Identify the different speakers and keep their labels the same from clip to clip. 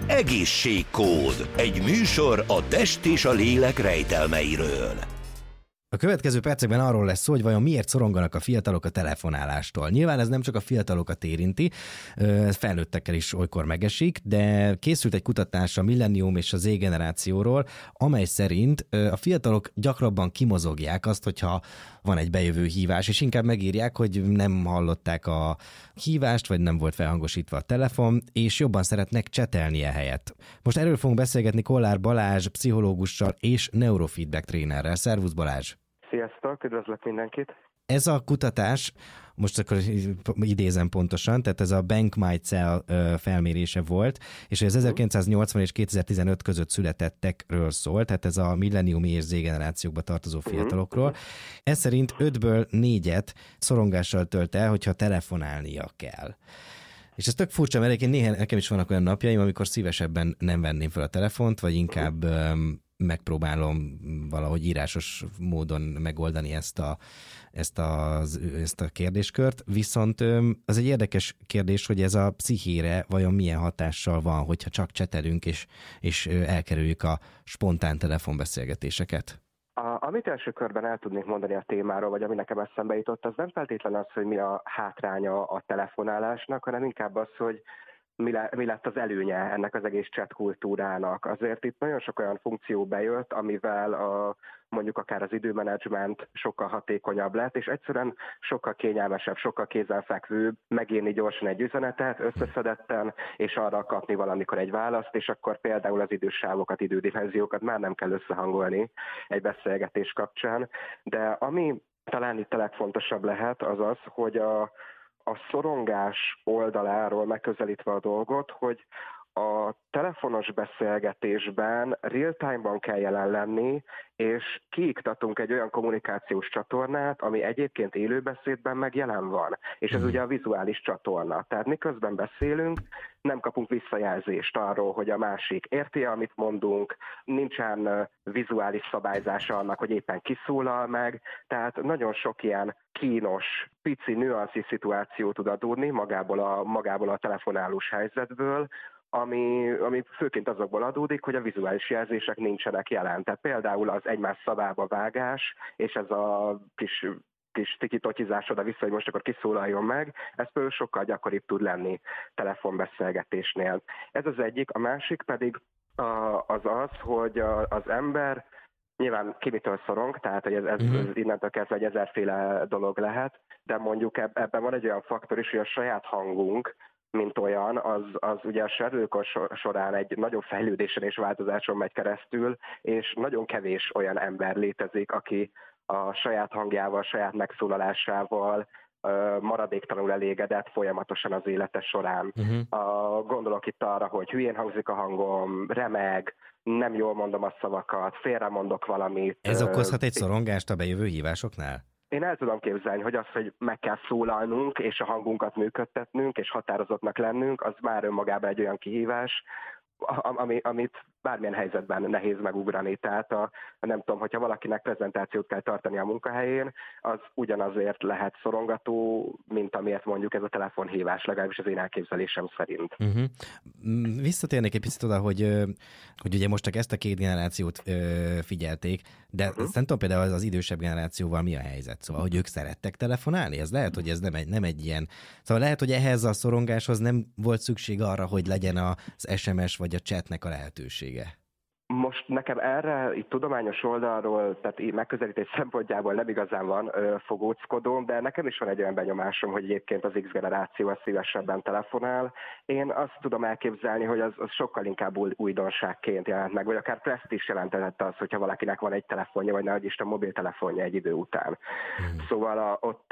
Speaker 1: Egészségkód. Egy műsor a test és a lélek rejtelmeiről.
Speaker 2: A következő percekben arról lesz szó, hogy vajon miért szoronganak a fiatalok a telefonálástól. Nyilván ez nem csak a fiatalokat érinti, ez felnőttekkel is olykor megesik, de készült egy kutatás a millennium és a Z generációról, amely szerint a fiatalok gyakrabban kimozogják azt, hogyha van egy bejövő hívás, és inkább megírják, hogy nem hallották a hívást, vagy nem volt felhangosítva a telefon, és jobban szeretnek csetelni ehelyett. Most erről fogunk beszélgetni Kollár Balázs pszichológussal és neurofeedback trénerrel. Szervusz Balázs!
Speaker 3: Sziasztok, üdvözlök mindenkit!
Speaker 2: Ez a kutatás, most akkor idézem pontosan, tehát ez a Bank My Cell felmérése volt, és az 1980 és 2015 között születettekről szól, tehát ez a millenniumi és Z generációkba tartozó fiatalokról. Ez szerint 5-ből 4-et szorongással tölt el, hogyha telefonálnia kell. És ez tök furcsa, mert egyébként nekem is vannak olyan napjaim, amikor szívesebben nem venném fel a telefont, vagy inkább megpróbálom valahogy írásos módon megoldani ezt a kérdéskört. Viszont az egy érdekes kérdés, hogy ez a pszichére vajon milyen hatással van, hogyha csak csetelünk és elkerüljük a spontán telefonbeszélgetéseket.
Speaker 3: Amit első körben el tudnék mondani a témáról, vagy ami nekem eszembe jutott, az nem feltétlenül az, hogy mi a hátránya a telefonálásnak, hanem inkább az, hogy mi lett az előnye ennek az egész chat kultúrának. Azért itt nagyon sok olyan funkció bejött, amivel mondjuk akár az időmenedzsment sokkal hatékonyabb lett, és egyszerűen sokkal kényelmesebb, sokkal kézenfekvőbb megírni gyorsan egy üzenetet, összeszedetten, és arra kapni valamikor egy választ, és akkor például az idősávokat, idődimenziókat már nem kell összehangolni egy beszélgetés kapcsán. De ami talán itt a legfontosabb lehet, az az, hogy a szorongás oldaláról megközelítve a dolgot, hogy a telefonos beszélgetésben real-time-ban kell jelen lenni, és kiiktatunk egy olyan kommunikációs csatornát, ami egyébként élőbeszédben meg jelen van. És ez ugye a vizuális csatorna. Tehát miközben beszélünk, nem kapunk visszajelzést arról, hogy a másik érti, amit mondunk, nincsen vizuális szabályzása annak, hogy éppen kiszólal meg. Tehát nagyon sok ilyen kínos, pici, nüanszi szituáció tud adódni magából a telefonálós helyzetből, ami főként azokból adódik, hogy a vizuális jelzések nincsenek jelen. Tehát például az egymás szavába vágás, és ez a kis tikitotizás oda-vissza, hogy most akkor kiszólaljon meg, ez például sokkal gyakoribb tud lenni telefonbeszélgetésnél. Ez az egyik, a másik pedig az, hogy az ember nyilván ki mitől szorong, tehát hogy ez innentől kezdve egy ezerféle dolog lehet, de mondjuk ebben van egy olyan faktor is, hogy a saját hangunk, mint olyan, az ugye a serdülőkor során egy nagyobb fejlődésen és változáson megy keresztül, és nagyon kevés olyan ember létezik, aki a saját hangjával, saját megszólalásával maradéktalanul elégedett folyamatosan az élete során. Gondolok itt arra, hogy hülyén hangzik a hangom, remeg, nem jól mondom a szavakat, félremondok valamit.
Speaker 2: Ez okozhat egy szorongást a bejövő hívásoknál?
Speaker 3: Én el tudom képzelni, hogy az, hogy meg kell szólalnunk, és a hangunkat működtetnünk, és határozottnak lennünk, az már önmagában egy olyan kihívás, amit bármilyen helyzetben nehéz megugrani. Tehát nem tudom, hogyha valakinek prezentációt kell tartani a munkahelyén, az ugyanazért lehet szorongató, mint amiért mondjuk ez a telefonhívás, legalábbis az én elképzelésem szerint.
Speaker 2: Visszatérnék egy picit oda, hogy ugye most csak ezt a két generációt figyelték, de nem tudom például az idősebb generációval mi a helyzet? Szóval, hogy ők szerettek telefonálni? Ez lehet, hogy ez nem egy ilyen... Szóval lehet, hogy ehhez a szorongáshoz nem volt szükség arra, hogy legyen az SMS vagy a chatnek a lehetősége.
Speaker 3: Most nekem erre itt tudományos oldalról, tehát megközelítés szempontjából nem igazán van fogóckodóm, de nekem is van egy olyan benyomásom, hogy egyébként az X generáció az szívesebben telefonál. Én azt tudom elképzelni, hogy az sokkal inkább újdonságként jelent meg, vagy akár presztízs jelentett az, hogyha valakinek van egy telefonja, vagy nehogy Isten mobiltelefonja egy idő után. Szóval ott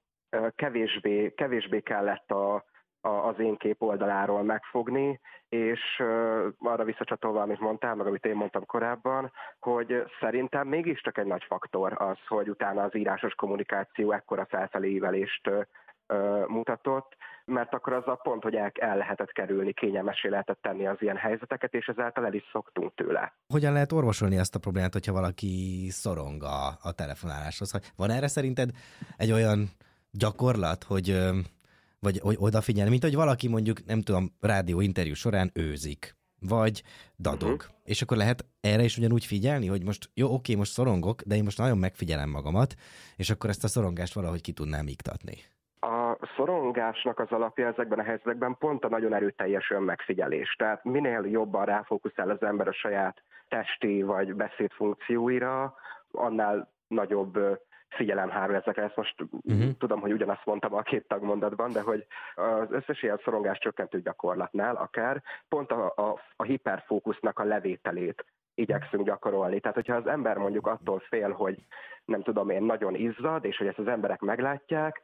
Speaker 3: kevésbé kellett az én kép oldaláról megfogni, és arra visszacsatolva, amit mondtál, meg amit én mondtam korábban, hogy szerintem mégiscsak egy nagy faktor az, hogy utána az írásos kommunikáció ekkora felfelé ívelést mutatott, mert akkor az a pont, hogy el lehetett kerülni, kényelmessé lehetett tenni az ilyen helyzeteket, és ezáltal el is szoktunk tőle.
Speaker 2: Hogyan lehet orvosolni ezt a problémát, hogyha valaki szorong a telefonáláshoz? Van erre szerinted egy olyan gyakorlat, vagy odafigyelni, mint hogy valaki mondjuk, nem tudom, rádió interjú során őzik, vagy dadog. És akkor lehet erre is ugyanúgy figyelni, hogy most jó, oké, most szorongok, de én most nagyon megfigyelem magamat, és akkor ezt a szorongást valahogy ki tudnám iktatni.
Speaker 3: A szorongásnak az alapja ezekben a helyzetekben pont a nagyon erőteljes önmegfigyelés. Tehát minél jobban ráfókuszál az ember a saját testi vagy beszédfunkcióira, annál nagyobb figyelem hárul ezekre. Ezt most tudom, hogy ugyanazt mondtam a két tagmondatban, de hogy az összes ilyen szorongás csökkentő gyakorlatnál akár pont a hiperfókusznak a levételét igyekszünk gyakorolni. Tehát, hogyha az ember mondjuk attól fél, hogy nem tudom én, nagyon izzad, és hogy ezt az emberek meglátják,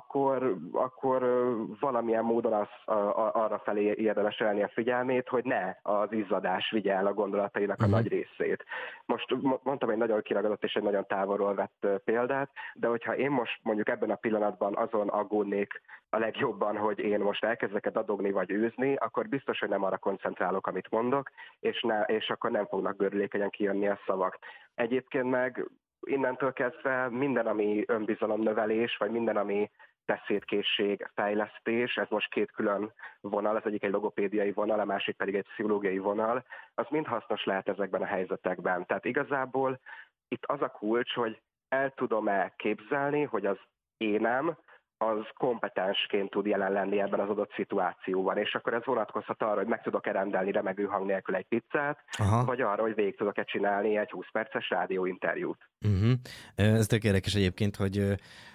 Speaker 3: akkor valamilyen módon arra felé érdemes elni a figyelmét, hogy ne az izzadás vigye el a gondolatainak a nagy részét. Most mondtam egy nagyon kiragadott és egy nagyon távolról vett példát, de hogyha én most mondjuk ebben a pillanatban azon aggódnék a legjobban, hogy én most elkezdek dadogni vagy űzni, akkor biztos, hogy nem arra koncentrálok, amit mondok, és akkor nem fognak gördülékenyen kijönni a szavak. Egyébként meg innentől kezdve minden, ami önbizalomnövelés, vagy minden, ami beszédkészség, fejlesztés, ez most két külön vonal, az egyik egy logopédiai vonal, a másik pedig egy pszichológiai vonal, az mind hasznos lehet ezekben a helyzetekben. Tehát igazából itt az a kulcs, hogy el tudom-e képzelni, hogy az énem az kompetensként tud jelen lenni ebben az adott szituációban, és akkor ez vonatkozhat arra, hogy meg tudok-e rendelni remegő hang nélkül egy pizzát, vagy arra, hogy végig tudok-e csinálni egy 20 perces rádióinterjút.
Speaker 2: Ez tök érdekes egyébként, hogy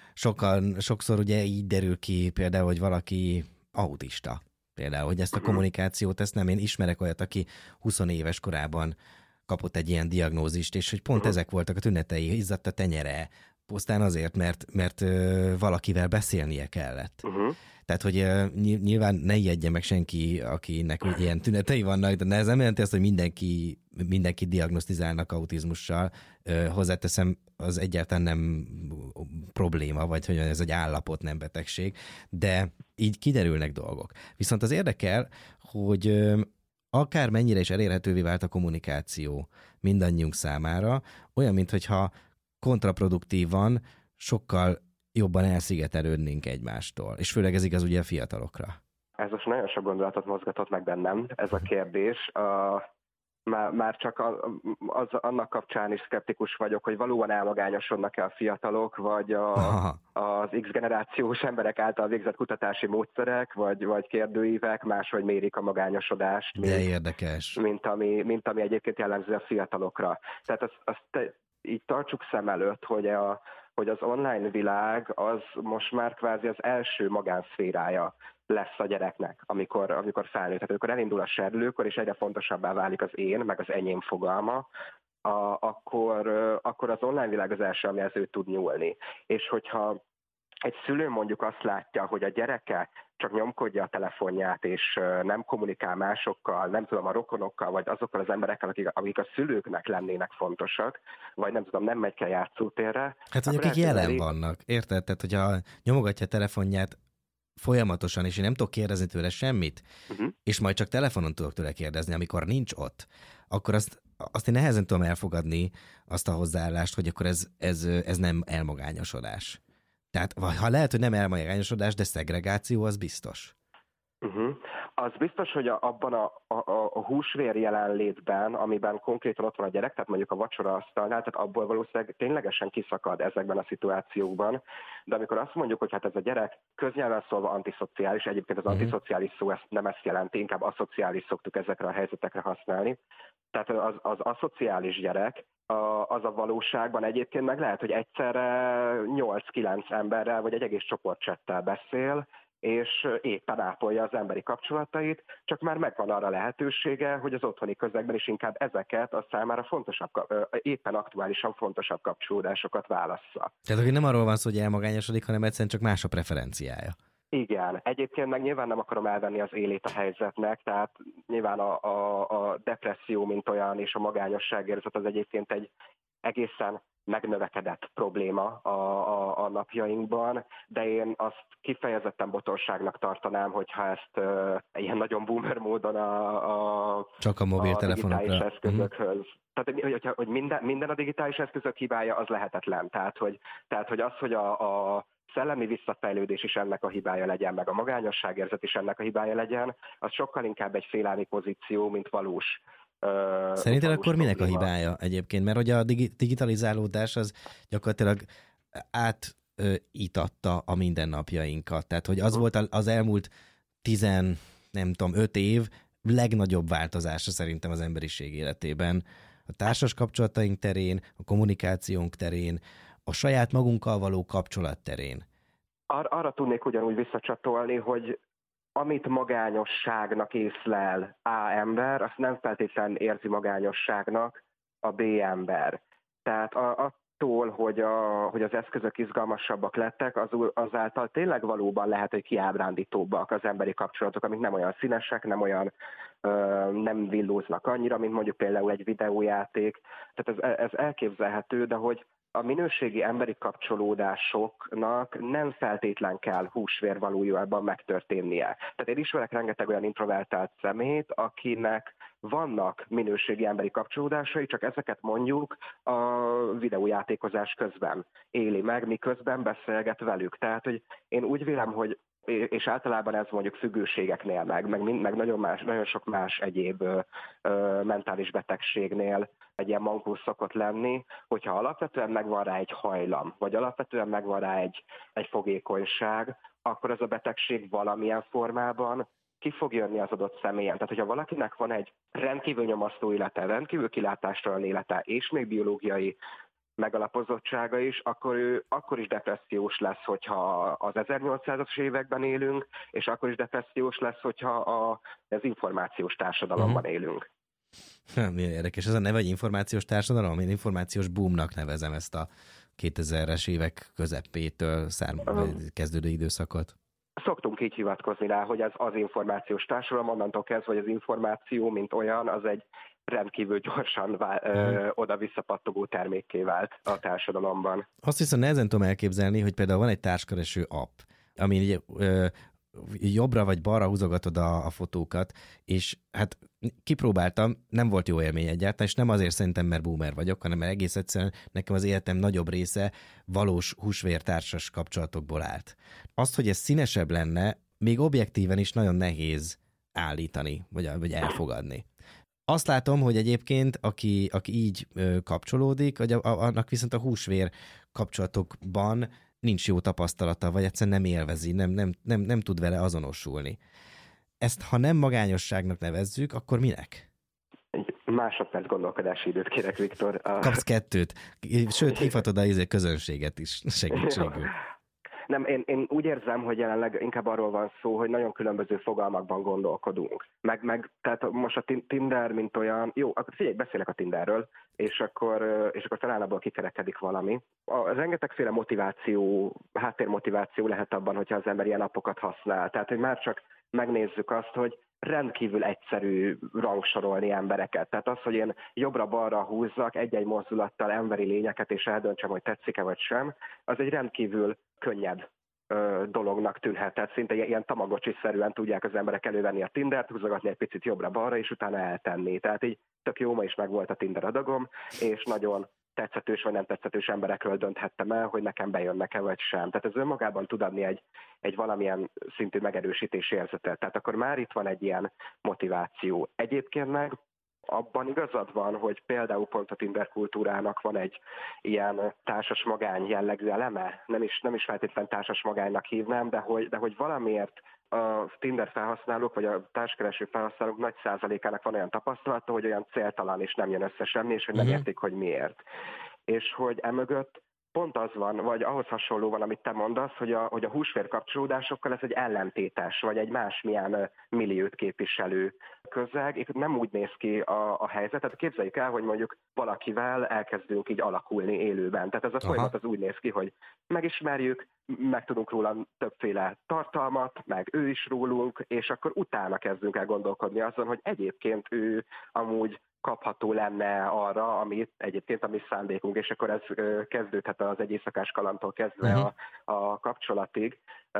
Speaker 2: sokszor ugye így derül ki például, hogy valaki autista. Például, hogy ezt a kommunikációt, ezt nem, én ismerek olyat, aki 20 éves korában kapott egy ilyen diagnózist, és hogy pont ezek voltak a tünetei, izzadt a tenyere, pusztán azért, mert valakivel beszélnie kellett. Tehát, hogy nyilván ne ijedjen meg senki, akinek ilyen tünetei vannak, de ez nem jelenti azt, hogy mindenki diagnosztizálnak autizmussal. Hozzáteszem, az egyáltalán nem probléma, vagy hogy ez egy állapot, nem betegség, de így kiderülnek dolgok. Viszont az érdekel, hogy akár mennyire is elérhetővé vált a kommunikáció mindannyiunk számára, olyan, mintha kontraproduktívan sokkal jobban elszigetelődnénk egymástól. És főleg ez igaz ugye a fiatalokra.
Speaker 3: Ez most nagyon sok gondolatot mozgatott meg bennem, ez a kérdés. Már csak annak kapcsán is szkeptikus vagyok, hogy valóban elmagányosodnak-e a fiatalok, vagy az X-generációs emberek által végzett kutatási módszerek, vagy kérdőívek máshogy mérik a magányosodást.
Speaker 2: De érdekes.
Speaker 3: Mint ami egyébként jellemző a fiatalokra. Tehát azt így tartsuk szem előtt, hogy az online világ az most már kvázi az első magánszférája lesz a gyereknek, amikor felnőtt. Tehát amikor elindul a serdülőkor, és egyre fontosabbá válik az én, meg az enyém fogalma, akkor az online világ az első, amihez ő tud nyúlni. És hogyha egy szülő mondjuk azt látja, hogy a gyereke csak nyomkodja a telefonját, és nem kommunikál másokkal, nem tudom, a rokonokkal, vagy azokkal az emberekkel, akik a szülőknek lennének fontosak, vagy nem tudom, nem megy ki a játszótérre.
Speaker 2: Hát, hogy akik jelen vannak, érted? Tehát, hogyha nyomogatja a telefonját folyamatosan, és én nem tudok kérdezni tőle semmit, és majd csak telefonon tudok tőle kérdezni, amikor nincs ott, akkor azt én nehezen tudom elfogadni, azt a hozzáállást, hogy akkor ez nem elmagányosodás. Tehát ha lehet, hogy nem elmagányosodás, de szegregáció, az biztos.
Speaker 3: Az biztos, hogy abban a húsvér jelenlétben, amiben konkrétan ott van a gyerek, tehát mondjuk a vacsoraasztalnál, tehát abból valószínűleg ténylegesen kiszakad ezekben a szituációkban. De amikor azt mondjuk, hogy hát ez a gyerek köznyelven szólva antiszociális, egyébként az antiszociális szó nem ezt jelenti, inkább aszociális szoktuk ezekre a helyzetekre használni. Tehát az aszociális gyerek, az a valóságban egyébként meg lehet, hogy egyszerre 8-9 emberrel, vagy egy egész csoportcsettel beszél, és éppen ápolja az emberi kapcsolatait, csak már megvan arra lehetősége, hogy az otthoni közegben is inkább ezeket a számára fontosabb, éppen aktuálisan fontosabb kapcsolódásokat válassza.
Speaker 2: Tehát akkor nem arról van szó, hogy elmagányosodik, hanem egyszerűen csak más a preferenciája.
Speaker 3: Igen, egyébként meg nyilván nem akarom elvenni az élét a helyzetnek, tehát nyilván a depresszió, mint olyan, és a magányosságérzet az egyébként egy egészen megnövekedett probléma a napjainkban, de én azt kifejezetten botorságnak tartanám, hogyha ezt ilyen nagyon boomer módon
Speaker 2: csak a mobiltelefonokra,
Speaker 3: digitális eszközökhöz. Tehát, hogy minden a digitális eszközök hibája, az lehetetlen. Tehát, hogy az, hogy a szellemi visszafejlődés is ennek a hibája legyen, meg a magányosságérzet is ennek a hibája legyen, az sokkal inkább egy félállni pozíció, mint valós.
Speaker 2: Szerinted
Speaker 3: valós
Speaker 2: akkor minek a
Speaker 3: probléma.
Speaker 2: hibája egyébként? Mert hogy a digitalizálódás az gyakorlatilag átítatta a mindennapjainkat. Tehát, hogy az volt az elmúlt 5 év legnagyobb változása szerintem az emberiség életében. A társas kapcsolataink terén, a kommunikációnk terén, a saját magunkkal való kapcsolat terén.
Speaker 3: Arra tudnék ugyanúgy visszacsatolni, hogy amit magányosságnak észlel A ember, azt nem feltétlenül érzi magányosságnak a B ember. Tehát attól, hogy az eszközök izgalmasabbak lettek, azáltal tényleg valóban lehet, hogy kiábrándítóbbak az emberi kapcsolatok, amik nem olyan színesek, nem villóznak annyira, mint mondjuk például egy videójáték. Tehát ez elképzelhető, de hogy a minőségi emberi kapcsolódásoknak nem feltétlen kell húsvér valójában megtörténnie. Tehát én ismerek rengeteg olyan introvertált szemét, akinek vannak minőségi emberi kapcsolódásai, csak ezeket mondjuk a videójátékozás közben éli meg, miközben beszélget velük. Tehát, hogy én úgy vélem, hogy és általában ez mondjuk függőségeknél, meg nagyon sok más egyéb mentális betegségnél egy ilyen mankó szokott lenni, hogyha alapvetően megvan rá egy hajlam, vagy alapvetően megvan rá egy fogékonyság, akkor ez a betegség valamilyen formában ki fog jönni az adott személyen. Tehát, hogyha valakinek van egy rendkívül nyomasztó élete, rendkívül kilátástalan élete, és még biológiai megalapozottsága is, akkor ő akkor is depressziós lesz, hogyha az 1800-as években élünk, és akkor is depressziós lesz, hogyha az információs társadalomban élünk.
Speaker 2: Milyen érdekes. Ez a neve, egy információs társadalom? Én információs boomnak nevezem ezt a 2000-es évek közepétől kezdődő időszakot.
Speaker 3: Szoktunk így hivatkozni rá, hogy ez az információs társadalom, onnantól kezdve, hogy az információ, mint olyan, az egy rendkívül gyorsan oda-visszapattogó termékké vált a társadalomban.
Speaker 2: Azt viszont nehezen tudom elképzelni, hogy például van egy társkereső app, ami jobbra vagy balra húzogatod a fotókat, és hát kipróbáltam, nem volt jó élmény egyáltalán, és nem azért szerintem, mert boomer vagyok, hanem mert egész egyszerűen nekem az életem nagyobb része valós húsvértársas kapcsolatokból állt. Azt, hogy ez színesebb lenne, még objektíven is nagyon nehéz állítani, vagy elfogadni. Azt látom, hogy egyébként, aki így kapcsolódik, annak viszont a húsvér kapcsolatokban nincs jó tapasztalata, vagy egyszerűen nem élvezi, nem tud vele azonosulni. Ezt, ha nem magányosságnak nevezzük, akkor minek?
Speaker 3: Egy másodperc gondolkodási időt kérek, Viktor.
Speaker 2: Kapsz 2, sőt, hívhatod a közönséget is segítségül.
Speaker 3: Nem, én úgy érzem, hogy jelenleg inkább arról van szó, hogy nagyon különböző fogalmakban gondolkodunk. Tehát most a Tinder, mint olyan, jó, akkor figyelj, beszélek a Tinderről, és akkor talán abból kikerekedik valami. Rengetegféle motiváció, háttérmotiváció lehet abban, hogyha az ember ilyen appokat használ. Tehát, hogy már csak megnézzük azt, hogy rendkívül egyszerű rangsorolni embereket. Tehát az, hogy én jobbra-balra húzzak egy-egy mozdulattal emberi lényeket, és eldöntsem, hogy tetszik-e vagy sem, az egy rendkívül könnyed dolognak tűnhet. Tehát szinte ilyen tamagocsi-szerűen tudják az emberek elővenni a Tindert, húzogatni egy picit jobbra-balra, és utána eltenni. Tehát így tök jó, ma is megvolt a Tinder adagom, és nagyon tetszetős vagy nem tetszetős emberekről dönthettem el, hogy nekem bejönnek-e vagy sem. Tehát ez önmagában tud adni egy valamilyen szintű megerősítési érzetet. Tehát akkor már itt van egy ilyen motiváció. Egyébként meg abban igazad van, hogy például pont a Tinder kultúrának van egy ilyen társas magány jellegű eleme, nem is feltétlenül társas magánynak hívnám, de hogy valamiért a Tinder felhasználók, vagy a társkereső felhasználók nagy százalékának van olyan tapasztalata, hogy olyan céltalan és nem jön össze semmi, és hogy nem értik, hogy miért. És hogy emögött pont az van, vagy ahhoz hasonló van, amit te mondasz, hogy a húsvér kapcsolódásokkal ez egy ellentétes, vagy egy másmilyen milliót képviselő közeg. Itt nem úgy néz ki a helyzet, tehát képzeljük el, hogy mondjuk valakivel elkezdünk így alakulni élőben. Tehát ez a folyamat az úgy néz ki, hogy megismerjük, megtudunk róla többféle tartalmat, meg ő is rólunk, és akkor utána kezdünk el gondolkodni azon, hogy egyébként ő amúgy kapható lenne arra, ami szándékunk, és akkor ez kezdődhet az egy éjszakás kalandtól kezdve a kapcsolatig,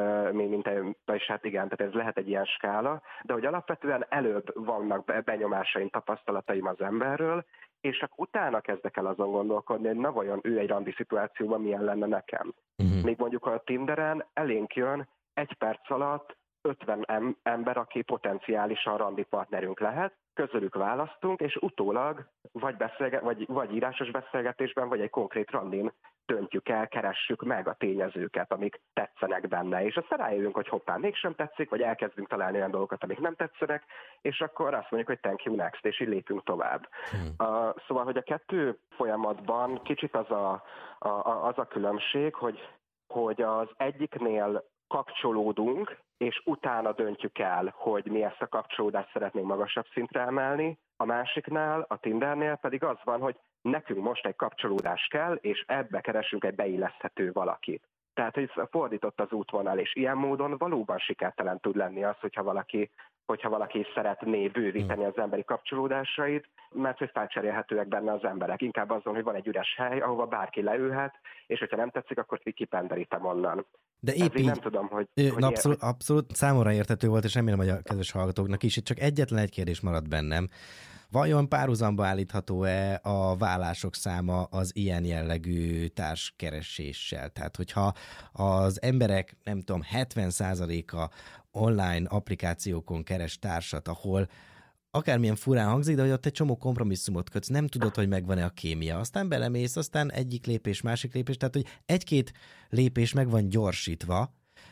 Speaker 3: és hát igen, tehát ez lehet egy ilyen skála, de hogy alapvetően előbb vannak benyomásaim, tapasztalataim az emberről, és csak utána kezdek el azon gondolkodni, hogy na vajon ő egy randi szituációban milyen lenne nekem. Még mondjuk a Tinderen elénk jön 1 perc alatt 50 ember, aki potenciálisan randi partnerünk lehet, közülük választunk, és utólag vagy írásos beszélgetésben, vagy egy konkrét randin döntjük el, keressük meg a tényezőket, amik tetszenek benne, és aztán rájövünk, hogy hoppá, mégsem tetszik, vagy elkezdünk találni olyan dolgokat, amik nem tetszenek, és akkor azt mondjuk, hogy thank you next, és így lépünk tovább. Szóval, hogy a 2 folyamatban kicsit az a különbség, hogy az egyiknél kapcsolódunk, és utána döntjük el, hogy mi ezt a kapcsolódást szeretnénk magasabb szintre emelni. A másiknál, a Tindernél pedig az van, hogy nekünk most egy kapcsolódás kell, és ebbe keresünk egy beilleszthető valakit. Tehát, hogy fordított az útvonal, és ilyen módon valóban sikertelen tud lenni az, hogyha valaki szeretné bővíteni az emberi kapcsolódásait, mert hogy felcserélhetőek benne az emberek. Inkább azon, hogy van egy üres hely, ahova bárki leülhet, és hogyha nem tetszik, akkor kipenderítem onnan.
Speaker 2: De épp így,
Speaker 3: nem tudom, hogy
Speaker 2: abszolút számomra érthető volt, és remélem, hogy a kedves hallgatóknak is. Itt csak egyetlen egy kérdés maradt bennem. Vajon párhuzamba állítható-e a vállások száma az ilyen jellegű társkereséssel? Tehát, hogyha az emberek, nem tudom, 70%-a online applikációkon keres társat, ahol akármilyen furán hangzik, de hogy ott egy csomó kompromisszumot kötsz, nem tudod, hogy megvan-e a kémia. Aztán belemész, aztán egyik lépés, másik lépés, tehát, hogy 1-2 lépés meg van gyorsítva,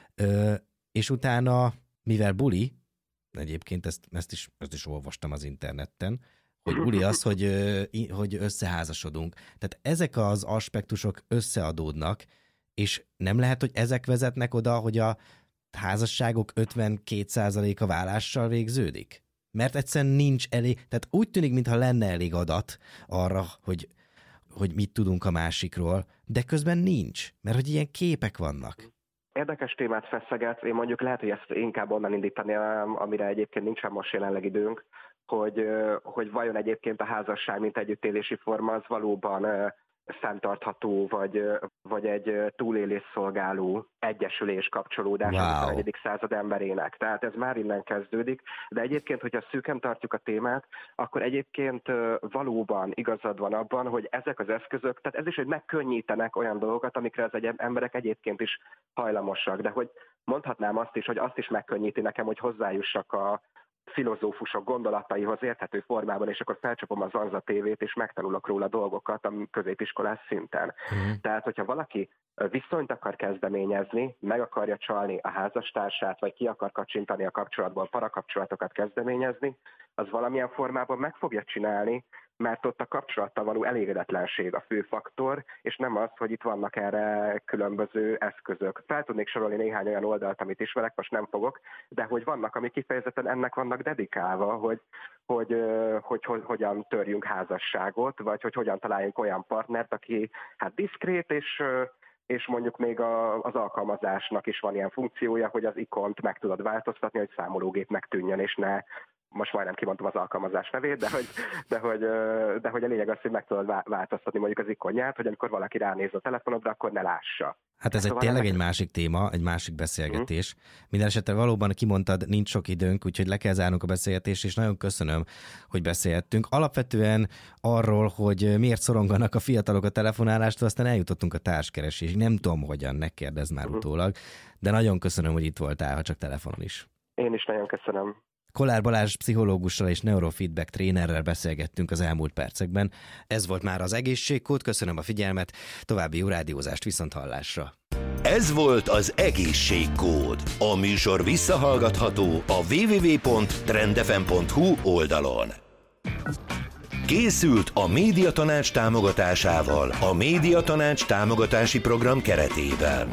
Speaker 2: és utána, mivel buli, egyébként ezt is olvastam az interneten, hogy buli az, hogy összeházasodunk. Tehát ezek az aspektusok összeadódnak, és nem lehet, hogy ezek vezetnek oda, hogy a házasságok 52%-a vállással végződik? Mert egyszerűen nincs elég, tehát úgy tűnik, mintha lenne elég adat arra, hogy mit tudunk a másikról, de közben nincs, mert hogy ilyen képek vannak.
Speaker 3: Érdekes témát feszegetsz, én mondjuk lehet, hogy ezt inkább onnan indítani, amire egyébként nincsen most jelenleg időnk, hogy vajon egyébként a házasság, mint együttélési forma, az valóban fenntartható, vagy egy túlélésszolgáló egyesülés, kapcsolódás a 21. század emberének. Tehát ez már innen kezdődik, de egyébként, hogyha szűken tartjuk a témát, akkor egyébként valóban igazad van abban, hogy ezek az eszközök, tehát ez is, hogy megkönnyítenek olyan dolgokat, amikre az emberek egyébként is hajlamosak, de hogy mondhatnám azt is, hogy azt is megkönnyíti nekem, hogy hozzájussak a filozófusok gondolataihoz érthető formában, és akkor felcsapom az Anza tévét, és megtanulok róla dolgokat a középiskolás szinten. Tehát, hogyha valaki viszonyt akar kezdeményezni, meg akarja csalni a házastársát, vagy ki akar kacsintani a kapcsolatból, parakapcsolatokat kezdeményezni, az valamilyen formában meg fogja csinálni, mert ott a kapcsolattal való elégedetlenség a fő faktor, és nem az, hogy itt vannak erre különböző eszközök. Fel tudnék sorolni néhány olyan oldalt, amit ismerek, most nem fogok, de hogy vannak, amik kifejezetten ennek vannak dedikálva, hogy hogyan törjünk házasságot, vagy hogy hogyan találjunk olyan partnert, aki hát diszkrét, és mondjuk még az alkalmazásnak is van ilyen funkciója, hogy az ikont meg tudod változtatni, hogy számológépnek tűnjön, és ne, most majdnem kimondtam az alkalmazás nevét, de hogy a lényeg az, hogy meg tudod változtatni mondjuk az ikonját, hogy amikor valaki ránéz a telefonodra, akkor ne lássa.
Speaker 2: Hát ez tényleg egy másik téma, egy másik beszélgetés. Minden esetre valóban kimondtad, nincs sok időnk, úgyhogy le kell zárnunk a beszélgetést, és nagyon köszönöm, hogy beszélhettünk. Alapvetően arról, hogy miért szoronganak a fiatalok a telefonálástól, aztán eljutottunk a társkeresésig. Nem tudom, hogyan, ne kérdezz már utólag, de nagyon köszönöm, hogy itt voltál, ha csak telefonon is.
Speaker 3: Én is nagyon köszönöm.
Speaker 2: Kollár Balázs pszichológussal és neurofeedback trénerrel beszélgettünk az elmúlt percekben. Ez volt már az Egészségkód, köszönöm a figyelmet, további jó rádiózást, viszonthallásra.
Speaker 1: Ez volt az Egészségkód. A műsor visszahallgatható a www.trendfm.hu oldalon. Készült a Médiatanács támogatásával, a Médiatanács támogatási program keretében.